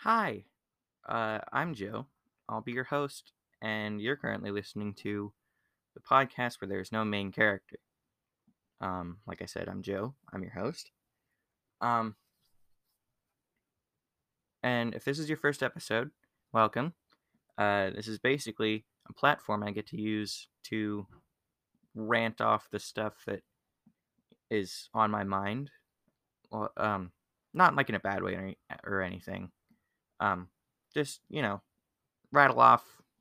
Hi, I'm Joe. I'll be your host, and you're currently listening to the podcast where there's no main character. Like I said, I'm Joe. I'm your host. Um, and if this is your first episode, welcome. This is basically a platform I get to use to rant off the stuff that is on my mind. Well, not like in a bad way or anything. Um, just rattle off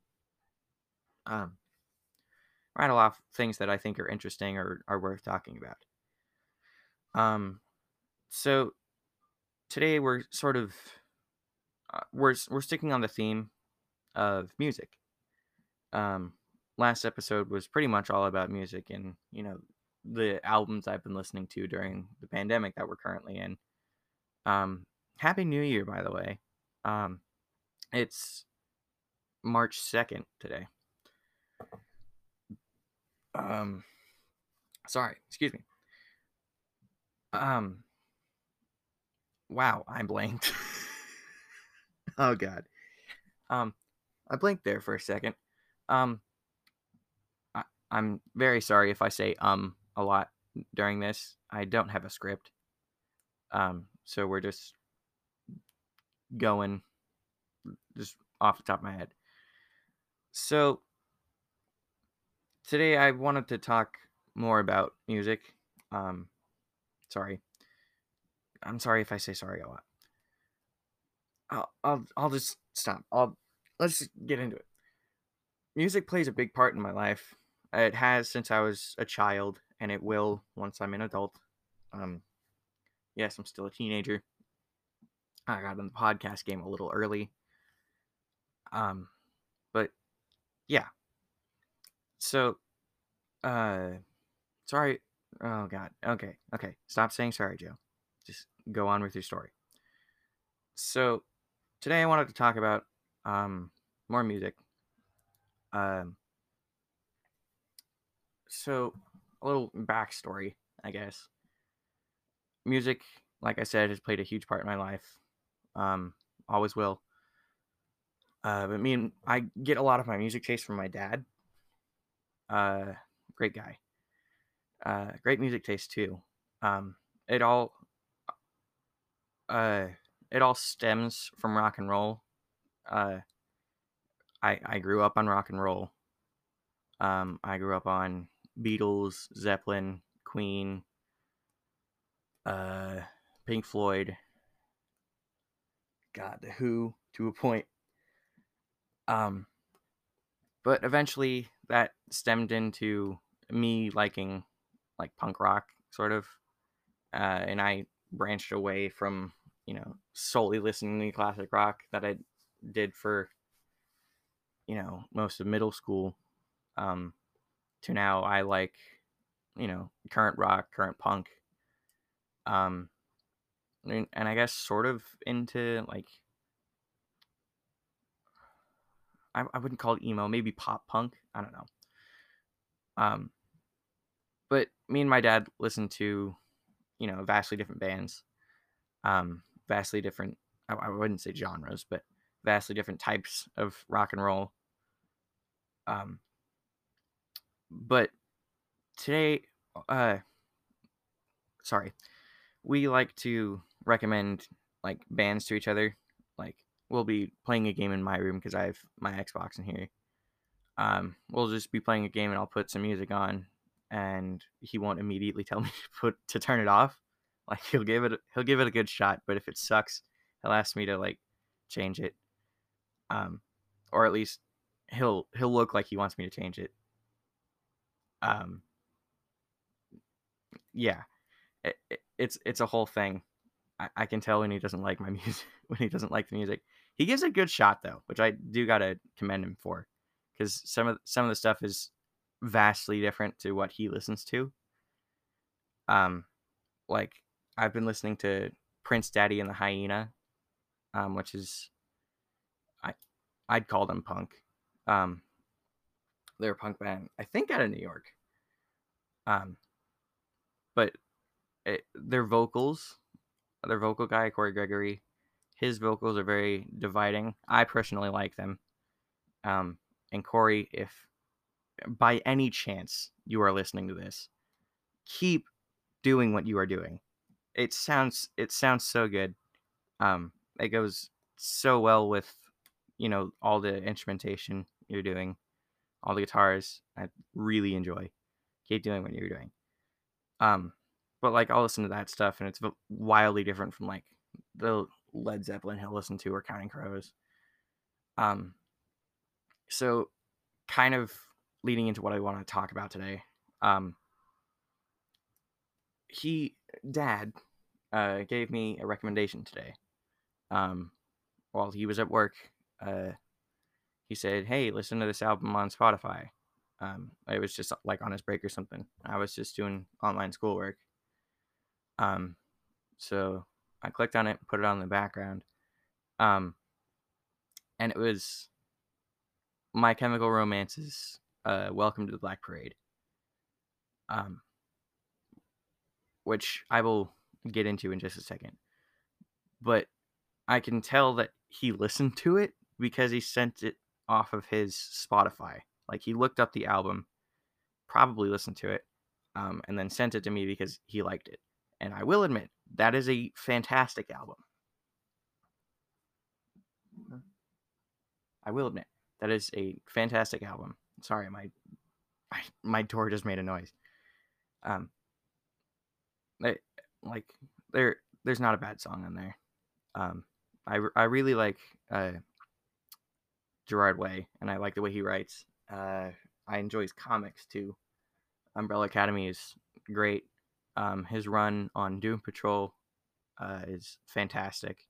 um rattle off things that I think are interesting or are worth talking about. Um, so today we're sort of we're sticking on the theme of music. Um, Last episode was pretty much all about music and the albums I've been listening to during the pandemic that we're currently in. Happy New Year, by the way. Um, it's March 2nd today. Um, Sorry, excuse me. Um, wow, I blanked. Oh God. Um, I blinked there for a second. Um, I, I'm very sorry if I say a lot during this. I don't have a script. So we're just going just off the top of my head. So today I wanted to talk more about music. Um, Sorry. I'm sorry if I say sorry a lot. I'll just stop. Let's just get into it. Music plays a big part in my life. It has since I was a child, and it will once I'm an adult. Um, yes, I'm still a teenager. I got in the podcast game a little early. Um, but yeah. So, uh, sorry. Oh God. Okay. Okay. Stop saying sorry, Joe. Just go on with your story. So today I wanted to talk about more music. Um, so a little backstory, I guess. Music, like I said, has played a huge part in my life. Um, Always will. But I get a lot of my music taste from my dad. Uh, Great guy. Great music taste too. Um, it all uh, it all stems from rock and roll. Uh, I grew up on rock and roll. I grew up on Beatles, Zeppelin, Queen, uh, Pink Floyd, God, The Who to a point. Um, but eventually that stemmed into me liking like punk rock, sort of, and I branched away from solely listening to classic rock that I did for most of middle school. Um, to now I like current rock, current punk, um, and I guess sort of into like I wouldn't call it emo, maybe pop punk. I don't know. Um, but me and my dad listened to vastly different bands, vastly different. I wouldn't say genres, but vastly different types of rock and roll. Um, but today, uh, sorry, we like to recommend like bands to each other. Like we'll be playing a game in my room because I have my Xbox in here. We'll just be playing a game and I'll put some music on, and he won't immediately tell me to turn it off. Like he'll give it a good shot, but if it sucks, he'll ask me to like change it. Um, or at least he'll look like he wants me to change it. Um, yeah, it's a whole thing. I can tell when he doesn't like my music, when he doesn't like the music. He gives it a good shot though, which I do gotta commend him for, because some of the stuff is vastly different to what he listens to. Um, like I've been listening to Prince Daddy and the Hyena, which is I I'd call them punk. Um, they're a punk band, I think, out of New York. Um, but their vocals, their vocal guy Corey Gregory, His vocals are very dividing. I personally like them. And Corey, if by any chance you are listening to this, keep doing what you are doing. It sounds so good. It goes so well with all the instrumentation you're doing, all the guitars. I really enjoy. Keep doing what you're doing. Um, but like I'll listen to that stuff, and it's wildly different from like the Led Zeppelin he'll listen to or Counting Crows. Um, so kind of leading into what I want to talk about today. Um, he Dad gave me a recommendation today. Um, while he was at work, uh, he said, "Hey, listen to this album on Spotify." It was just like on his break or something. I was just doing online schoolwork. Um, so I clicked on it, put it on the background. Um, and it was My Chemical Romance's "Welcome to the Black Parade," um, which I will get into in just a second. But I can tell that he listened to it because he sent it off of his Spotify. Like he looked up the album, probably listened to it, and then sent it to me because he liked it. And I will admit that is a fantastic album. I will admit that is a fantastic album. Sorry, my door just made a noise. Um, it, like there's not a bad song on there. Um, I really like Gerard Way, and I like the way he writes. I enjoy his comics too. Umbrella Academy is great. His run on Doom Patrol is fantastic.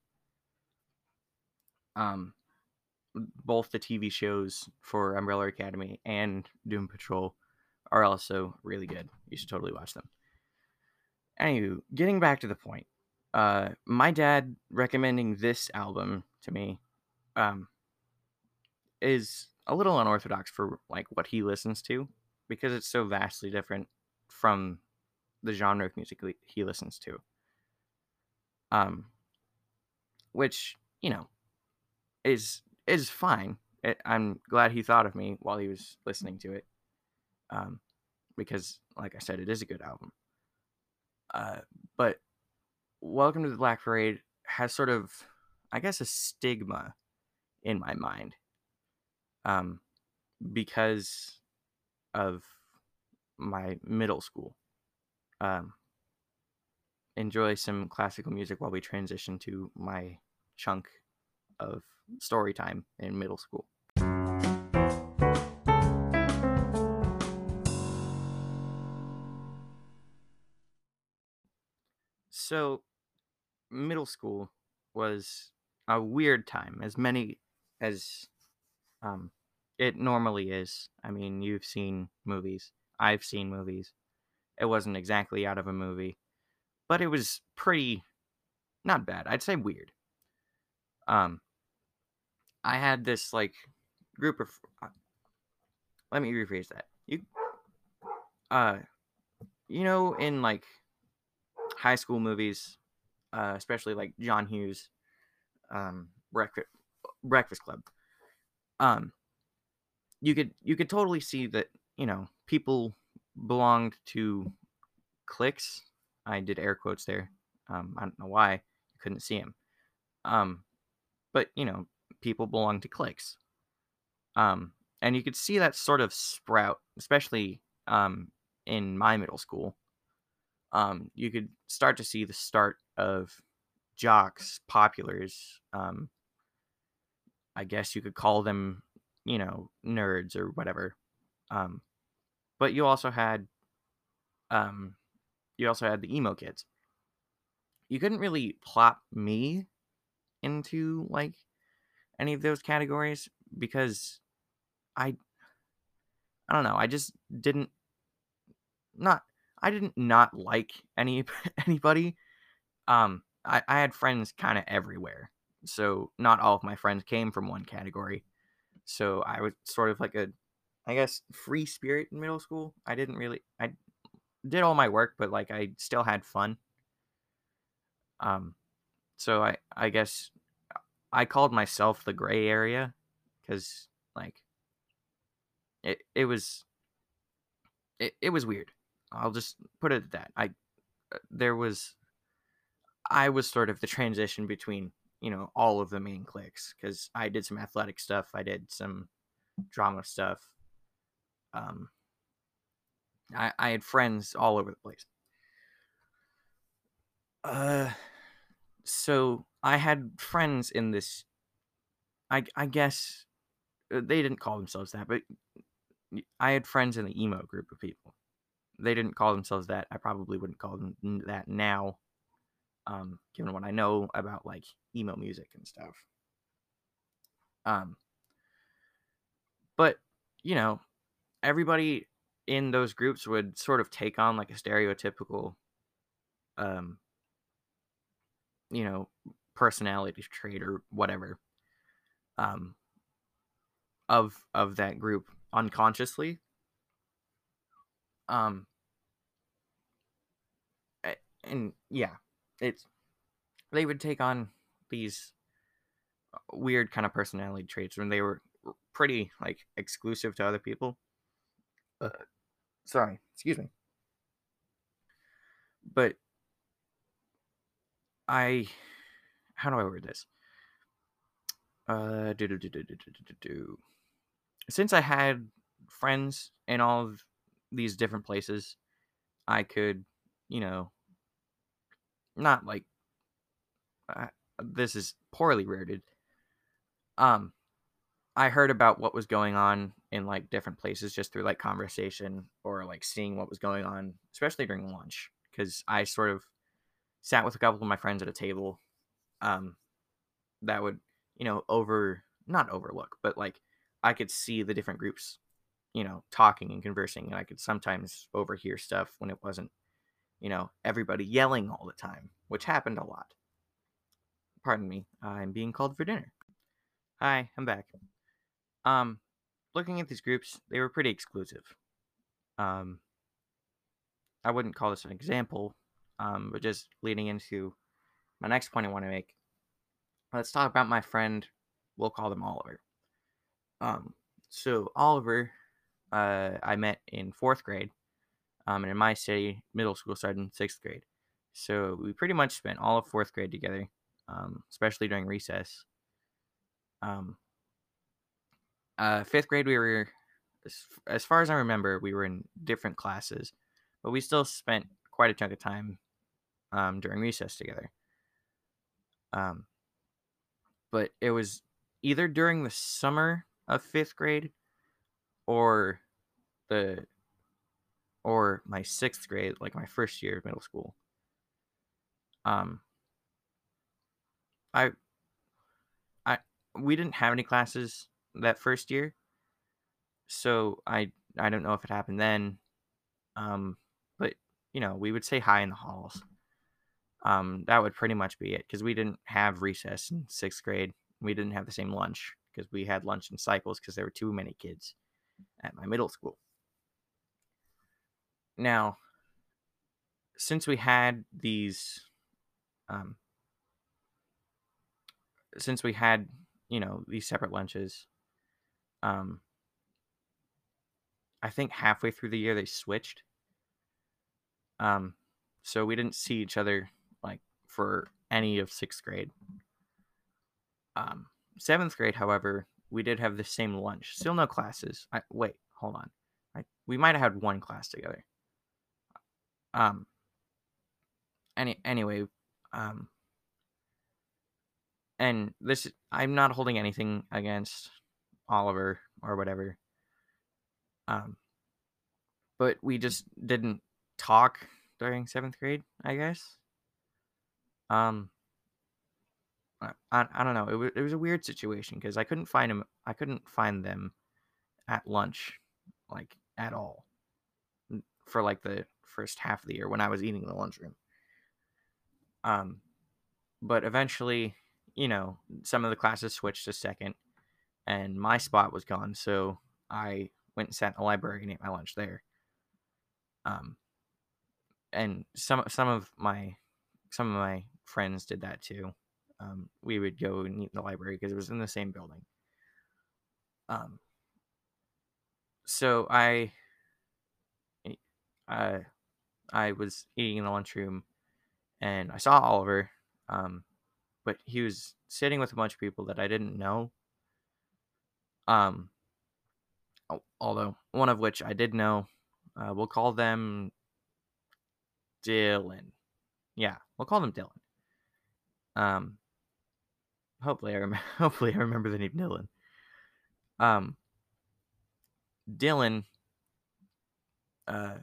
Um, both the TV shows for Umbrella Academy and Doom Patrol are also really good. You should totally watch them. Anywho, getting back to the point, my dad recommending this album to me um, is a little unorthodox for like what he listens to because it's so vastly different from the genre of music he listens to. Um, which is fine. I'm glad he thought of me while he was listening to it, um, because, like I said, it is a good album. But Welcome to the Black Parade has sort of, I guess, a stigma in my mind, um, because of my middle school. Um, enjoy some classical music while we transition to my chunk of story time in middle school. So, middle school was a weird time, as many as um, it normally is. I mean, you've seen movies, I've seen movies. It wasn't exactly out of a movie, but it was pretty not bad. I'd say weird. Um, I had this like group of. Let me rephrase that. Uh, in like high school movies, especially like John Hughes, Breakfast Club. Um, you could totally see that people belonged to cliques. I did air quotes there. I don't know why you couldn't see him. But people belong to cliques. And you could see that sort of sprout, especially in my middle school. You could start to see the start of jocks, populars. I guess you could call them, nerds or whatever. Um, but um, you also had the emo kids. You couldn't really plop me into like any of those categories because I I don't know. I just didn't not I didn't not like anybody. I had friends kind of everywhere, so not all of my friends came from one category. So I was sort of like I guess, free spirit in middle school. I did all my work, but like I still had fun. Um, so I guess I called myself the gray area because like it was weird. I'll just put it at that. There was I was sort of the transition between, all of the main cliques because I did some athletic stuff, I did some drama stuff. Um, I had friends all over the place. Uh, so I had friends in this. I guess they didn't call themselves that, but I had friends in the emo group of people. They didn't call themselves that. I probably wouldn't call them that now, given what I know about like emo music and stuff. Um, but you know, everybody in those groups would sort of take on like a stereotypical, um, you know, personality trait or whatever, um, of that group unconsciously. Um, and yeah, it's they would take on these weird kind of personality traits when they were pretty like exclusive to other people. Uh, Sorry, excuse me. But I, how do I word this? Do do do do do do do do. Since I had friends in all of these different places, I could, you know, not like uh, this is poorly worded. Um, I heard about what was going on in like different places just through like conversation or like seeing what was going on, especially during lunch, because I sort of sat with a couple of my friends at a table, um, that would, not overlook, but like I could see the different groups, talking and conversing, and I could sometimes overhear stuff when it wasn't, everybody yelling all the time, which happened a lot. Pardon me, I'm being called for dinner. Hi, I'm back. Um, Looking at these groups, they were pretty exclusive. Um, I wouldn't call this an example, but just leading into my next point I want to make. Let's talk about my friend. We'll call them Oliver. Um, so Oliver, I met in fourth grade. And in my city, middle school started in sixth grade. So we pretty much spent all of fourth grade together, especially during recess. Um, Fifth grade, we were, as far as I remember, we were in different classes, but we still spent quite a chunk of time, during recess together. Um, but it was either during the summer of fifth grade or the or my sixth grade, like my first year of middle school. Um, I I we didn't have any classes that first year, so I don't know if it happened then. Um, but we would say hi in the halls. That would pretty much be it because we didn't have recess in sixth grade. We didn't have the same lunch because we had lunch in cycles because there were too many kids at my middle school. Now, since we had um, these separate lunches, um, I think halfway through the year they switched. Um, so we didn't see each other like for any of sixth grade. Um, Seventh grade, however, we did have the same lunch. Still no classes. Wait, hold on. We might have had one class together. Um, anyway, um, and this I'm not holding anything against Oliver or whatever. Um, but we just didn't talk during seventh grade, I guess. Um, I don't know. It was a weird situation because I couldn't find him. I couldn't find them at lunch, like at all, for like the first half of the year when I was eating in the lunchroom. Um, but eventually, some of the classes switched to second, and my spot was gone, so I went and sat in the library and ate my lunch there. Um, and some of my friends did that too. we would go and eat in the library because it was in the same building. Um, so uh, I was eating in the lunchroom and I saw Oliver, um, but he was sitting with a bunch of people that I didn't know. Um, although one of which I did know. We'll call them Dylan. Yeah, we'll call them Dylan. Um, hopefully I remember the name Dylan. Um, Dylan, uh,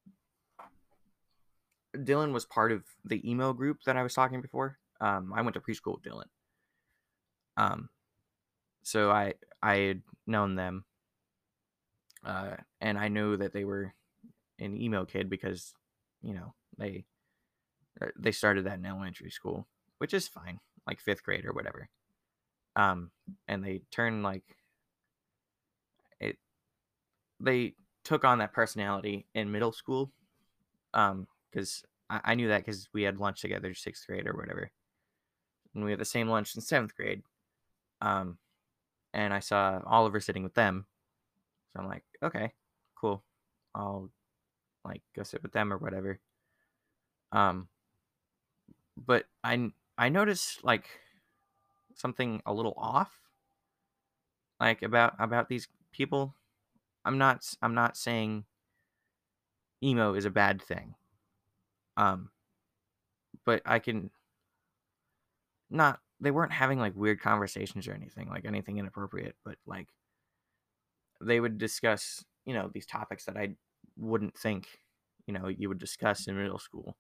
Dylan was part of the emo group that I was talking before. I went to preschool with Dylan. Um, so I had known them, and I knew that they were an emo kid because, you know, they started that in elementary school, which is fine, like fifth grade or whatever. Um, and they turned like it. They took on that personality in middle school. Because I knew that because we had lunch together, sixth grade or whatever, and we had the same lunch in seventh grade. Um, and I saw Oliver sitting with them, so I'm like, okay, cool, I'll like go sit with them or whatever. Um, but I noticed like something a little off, like about these people. I'm not saying emo is a bad thing. Um, but I can not. They weren't having like weird conversations or anything, like anything inappropriate, but like they would discuss, these topics that I wouldn't think, you would discuss in middle school.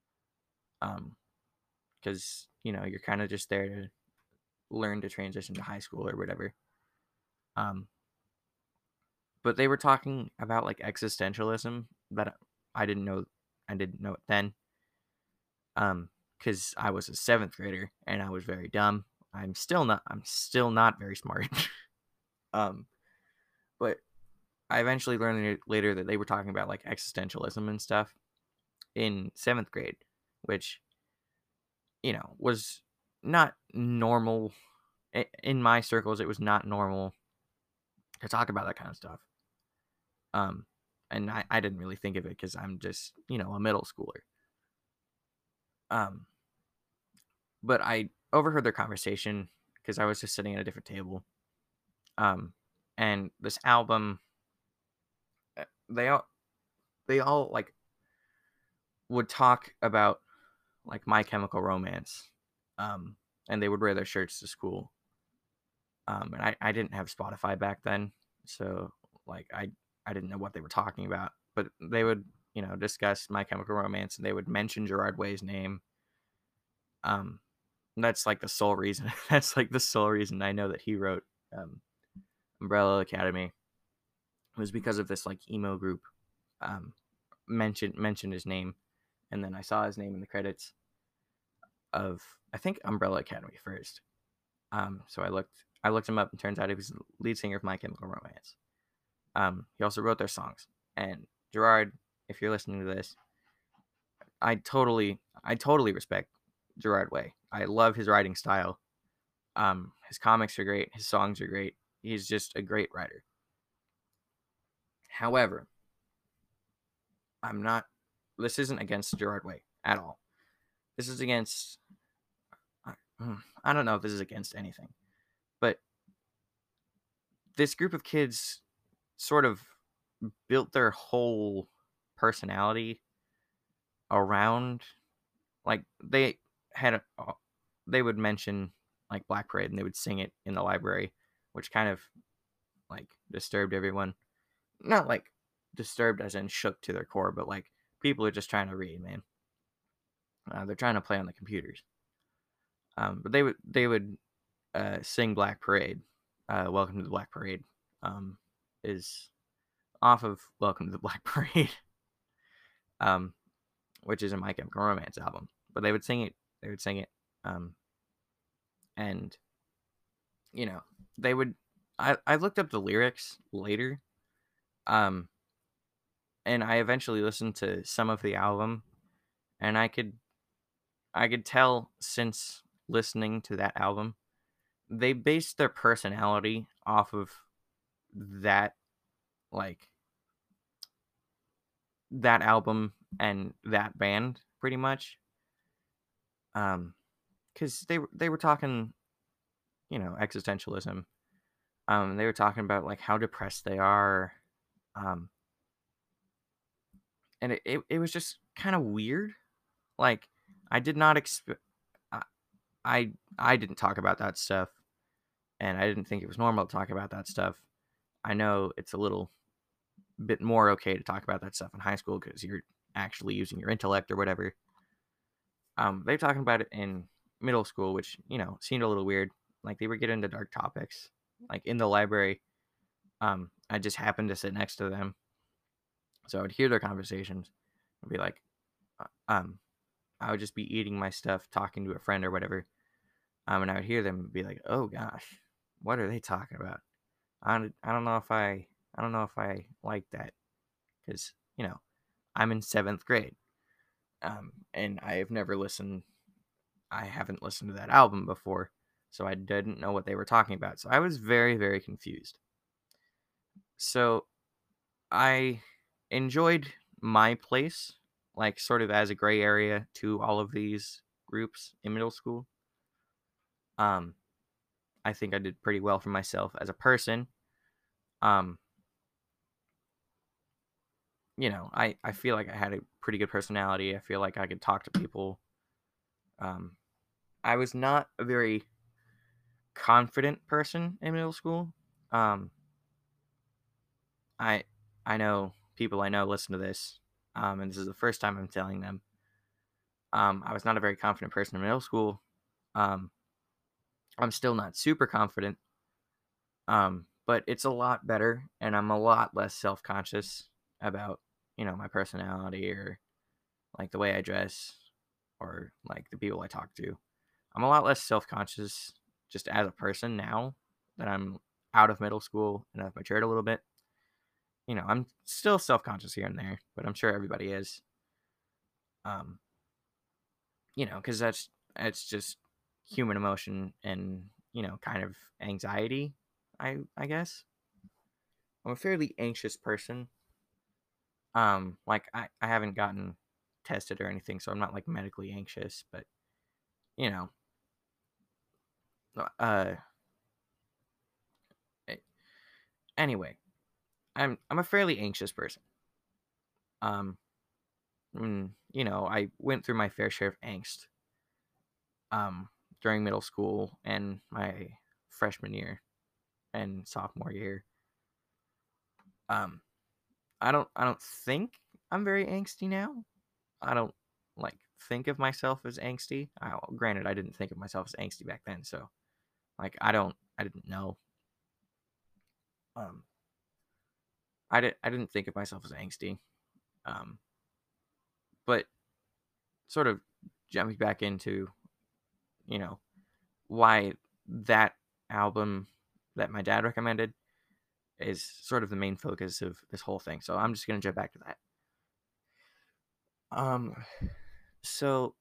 Because, you're kind of just there to learn to transition to high school or whatever. Um, but they were talking about like existentialism that I didn't know. I didn't know it then. Because I was a seventh grader and I was very dumb. I'm still not very smart. um, but I eventually learned later that they were talking about like existentialism and stuff in seventh grade, which, was not normal. In my circles, it was not normal to talk about that kind of stuff. Um, and I didn't really think of it because I'm just, a middle schooler. Um, but I overheard their conversation because I was just sitting at a different table. Um, and this album, they all like would talk about like My Chemical Romance, um, and they would wear their shirts to school. And I didn't have Spotify back then, so like I didn't know what they were talking about. But they would, discuss My Chemical Romance, and they would mention Gerard Way's name. Um, that's like the sole reason. That's like the sole reason I know that he wrote um, Umbrella Academy was because of this like emo group. Um, mentioned his name, and then I saw his name in the credits of I think Umbrella Academy first. So I looked him up, and turns out he was the lead singer of My Chemical Romance. He also wrote their songs. And Gerard, if you're listening to this, I totally respect Gerard Way. I love his writing style. His comics are great. His songs are great. He's just a great writer. However, I'm not. This isn't against Gerard Way at all. This is against. I don't know if this is against anything, but this group of kids sort of built their whole personality around like had a, they would mention like Black Parade and they would sing it in the library, which kind of like disturbed everyone. Not like disturbed as in shook to their core, but like people are just trying to read, man. They're trying to play on the computers. But they would sing Black Parade. Welcome to the Black Parade is off of Welcome to the Black Parade, um, which is a My Chemical Romance album. But they would sing it. They would sing it, um, and you know they would. I looked up the lyrics later, um, and I eventually listened to some of the album, and I could tell since listening to that album, they based their personality off of that, like, that album and that band pretty much. Because they were talking, existentialism. They were talking about like how depressed they are. Um, and it was just kind of weird. Like, I did not expect. I I didn't talk about that stuff, and I didn't think it was normal to talk about that stuff. I know it's a little bit more okay to talk about that stuff in high school because you're actually using your intellect or whatever. They were talking about it in middle school, which seemed a little weird. Like, they were getting into dark topics, like in the library. I just happened to sit next to them, so I would hear their conversations. I'd be like, um, I would just be eating my stuff, talking to a friend or whatever. And I would hear them be like, "Oh gosh, what are they talking about? I don't know if I like that because I'm in seventh grade, and I haven't listened to that album before, so I didn't know what they were talking about. So I was very, very confused. So I enjoyed my place, like sort of as a gray area to all of these groups in middle school. Um, I think I did pretty well for myself as a person. Um, I feel like I had a pretty good personality. I feel like I could talk to people. Um, I was not a very confident person in middle school. Um, I I know people I know listen to this, and this is the first time I'm telling them. I was not a very confident person in middle school. Um, I'm still not super confident, but it's a lot better, and I'm a lot less self conscious about my personality or like the way I dress or like the people I talk to. I'm a lot less self conscious just as a person now that I'm out of middle school and I've matured a little bit. I'm still self conscious here and there, but I'm sure everybody is. Um, because that's just human emotion and kind of anxiety. I guess I'm a fairly anxious person. Like I haven't gotten tested or anything, so I'm not like medically anxious, but you know, uh, a- anyway, I'm a fairly anxious person. Um, I went through my fair share of angst um during middle school and my freshman year and sophomore year. Um, I don't think I'm very angsty now. I don't like think of myself as angsty. Granted, I didn't think of myself as angsty back then, so like I didn't know. Um, I didn't think of myself as angsty. Um, but sort of jumping back into you know why that album that my dad recommended is sort of the main focus of this whole thing. So I'm just gonna jump back to that. Um, so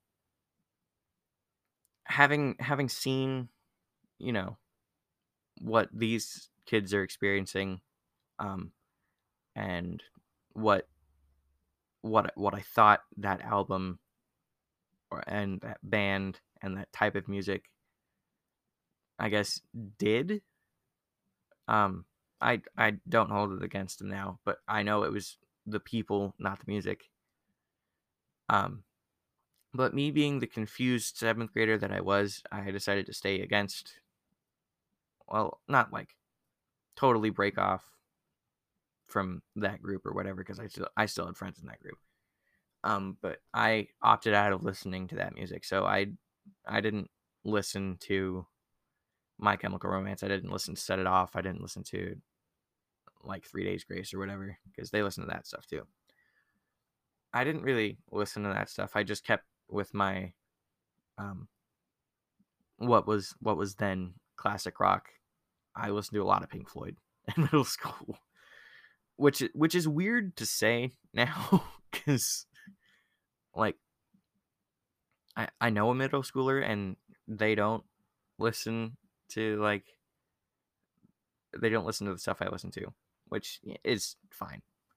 having seen you know what these kids are experiencing, um, and what what I thought that album and that band and that type of music, I guess, did. Um, I don't hold it against them now, but I know it was the people, not the music. Um, but me being the confused seventh grader that I was, I decided to stay against. Well, not like totally break off from that group or whatever, because I still had friends in that group. But I opted out of listening to that music, so I didn't listen to My Chemical Romance. I didn't listen to Set It Off. I didn't listen to like 3 Days Grace or whatever because they listen to that stuff too. I didn't really listen to that stuff. I just kept with my um what was then classic rock. I listened to a lot of Pink Floyd in middle school, which is weird to say now because like I know a middle schooler and they don't listen to like they don't listen to the stuff I listen to, which is fine.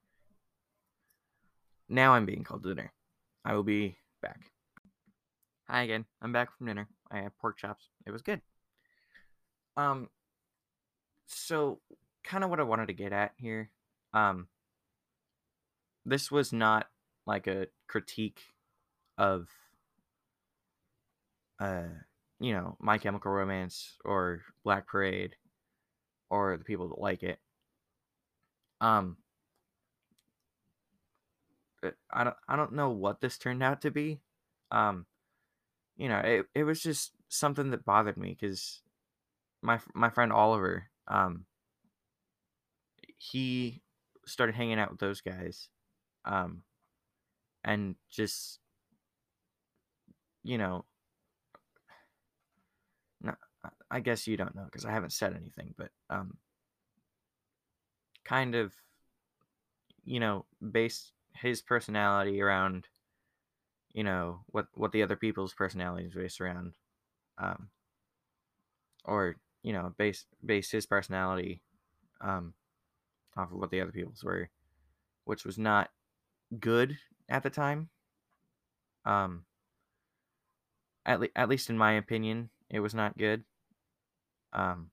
Now I'm being called to dinner. I will be back. Hi again. I'm back from dinner. I had pork chops. It was good. Um, so kind of what I wanted to get at here. Um, this was not like a critique of uh, My Chemical Romance or Black Parade or the people that like it. Um, I don't know what this turned out to be. Um, it was just something that bothered me because my friend Oliver, he started hanging out with those guys, um, and just you know, no, I guess you don't know because I haven't said anything, but kind of based his personality around what the other people's personalities based around, um, or base his personality um off of what the other people's were, which was not good at the time. Um, at least in my opinion, it was not good. Um,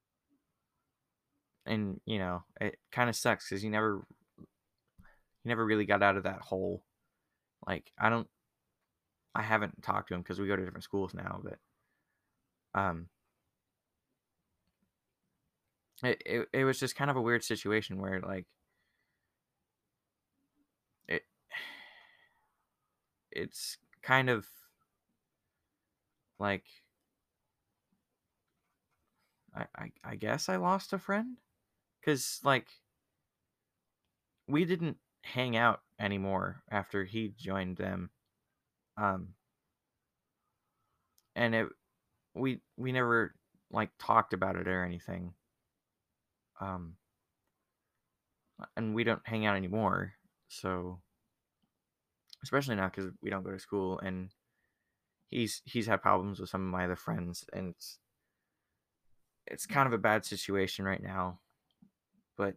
and it kind of sucks because he never really got out of that hole. Like I haven't talked to him because we go to different schools now, but um, it was just kind of a weird situation where like it it's kind of like I guess I lost a friend because like we didn't hang out anymore after he joined them. Um, and we never like talked about it or anything. Um, and we don't hang out anymore. So especially now because we don't go to school, and he's had problems with some of my other friends, and it's kind of a bad situation right now. But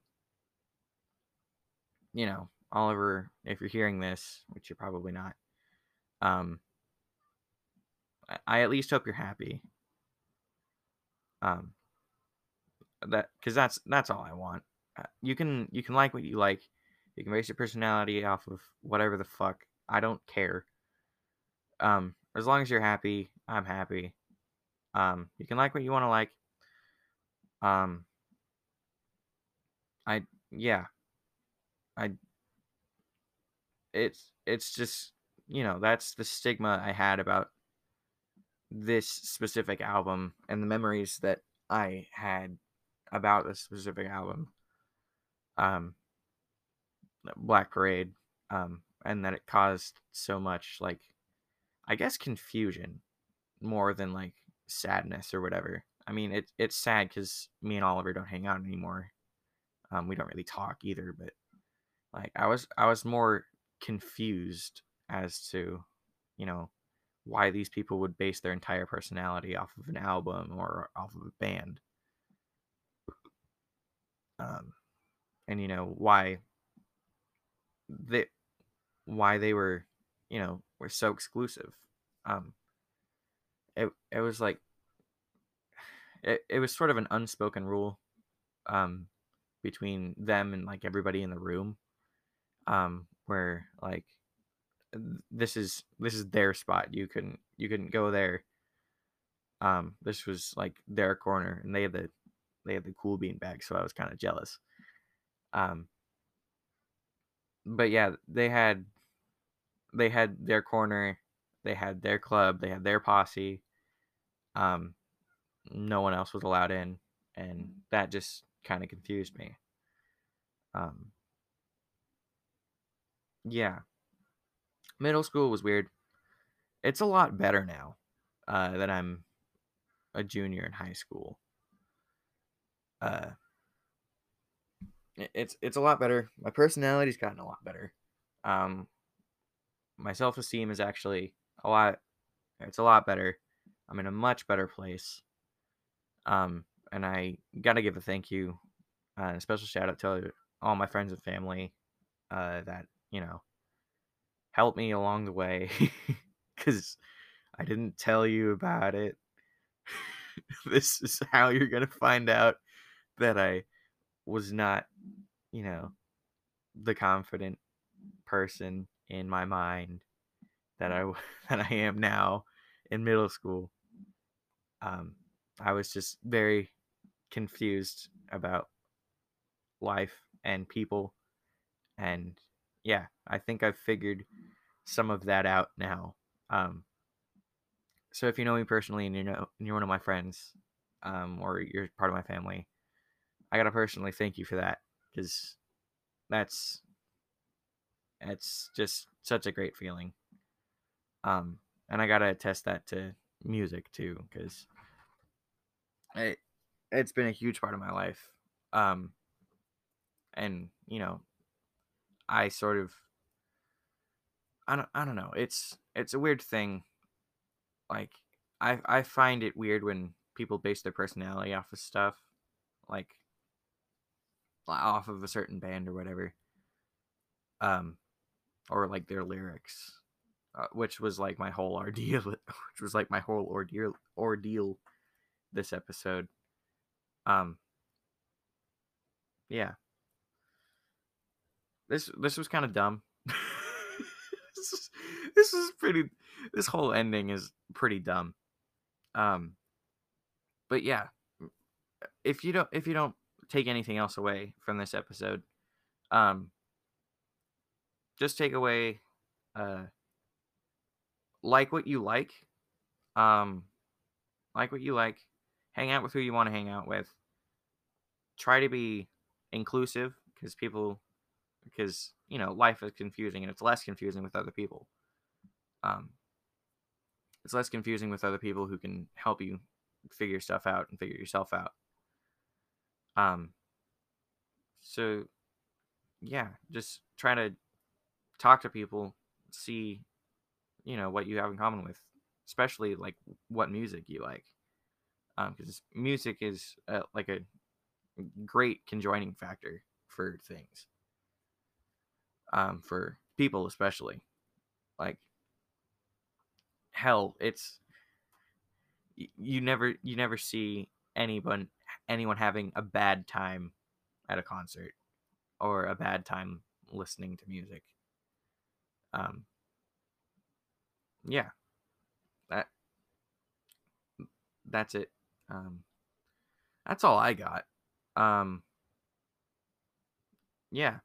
Oliver, if you're hearing this, which you're probably not, um, I at least hope you're happy. Um, that because that's all I want. You can like what you like. You can base your personality off of whatever the fuck. I don't care. As long as you're happy, I'm happy. You can like what you want to like. Um, I yeah, I it's just that's the stigma I had about this specific album and the memories that I had about this specific album. Um, Black Parade. And that it caused so much like I guess confusion more than like sadness or whatever. I mean, it's sad because me and Oliver don't hang out anymore. We don't really talk either, but like I was more confused as to, you know, why these people would base their entire personality off of an album or off of a band. Um, and they why they were so exclusive. Um, it was like it was sort of an unspoken rule um between them and like everybody in the room, where like this is their spot. You couldn't go there. This was like their corner, and they had the cool bean bag, so I was kind of jealous. Um, but yeah, they had their corner, they had their club, they had their posse. Um, no one else was allowed in, and that just kind of confused me. Um, yeah, middle school was weird. It's a lot better now that I'm a junior in high school. Uh, it's a lot better. My personality's gotten a lot better. Um, my self esteem is actually a lot. It's a lot better. I'm in a much better place. And I gotta give a thank you, a special shout out to all my friends and family that helped me along the way, because I didn't tell you about it. This is how you're gonna find out that I was not, you know, the confident person in my mind that that I am now in middle school. Um, I was just very confused about life and people, and yeah, I think I've figured some of that out now. Um, so if you know me personally and you're one of my friends, or you're part of my family, I gotta personally thank you for that, because that's that's just such a great feeling. And I gotta attest that to music too, because it it's been a huge part of my life. Um, and I sort of I don't know. It's a weird thing. Like I find it weird when people base their personality off of stuff, like off of a certain band or whatever. Um, or like their lyrics, which was like my whole ordeal. Which was like my whole ordeal this episode. Um, yeah, this was kind of dumb. this is this is pretty. This whole ending is pretty dumb. Um, but yeah, if you don't take anything else away from this episode, um, just take away, uh, like what you um, like what you like, hang out with who you want to hang out with, try to be inclusive, because life is confusing, and it's less confusing with other people. Um, it's less confusing with other people who can help you figure stuff out and figure yourself out. Um, so yeah, just try to talk to people, see what you have in common with, especially like what music you like, because music is like a great conjoining factor for things, for people especially. Like hell, you never see anyone having a bad time at a concert, or a bad time listening to music. um yeah, that that's it. um that's all I got. um yeah.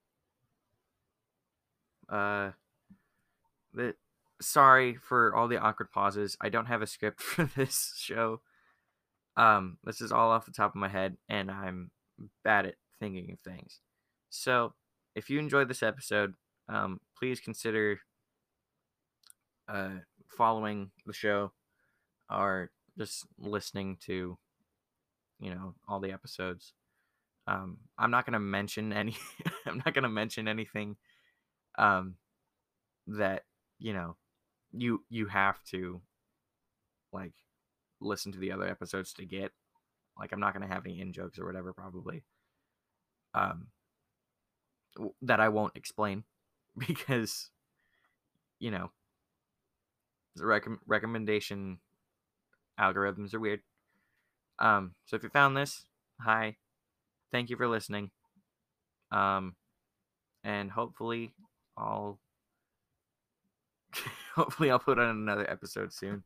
uh that Sorry for all the awkward pauses. I don't have a script for this show. This is all off the top of my head, and I'm bad at thinking of things. So, if you enjoyed this episode, please consider uh, following the show, or just listening to all the episodes. I'm not gonna mention any. I'm not gonna mention anything um, that you know you have to like listen to the other episodes to get. Like, I'm not gonna have any in jokes or whatever, probably. Um, that I won't explain because you know the recommendation algorithms are weird. So if you found this, hi, thank you for listening. Um, and I'll hopefully I'll put on another episode soon.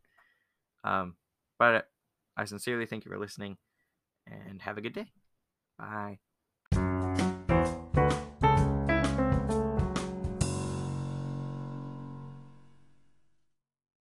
But I sincerely thank you for listening, and have a good day. Bye.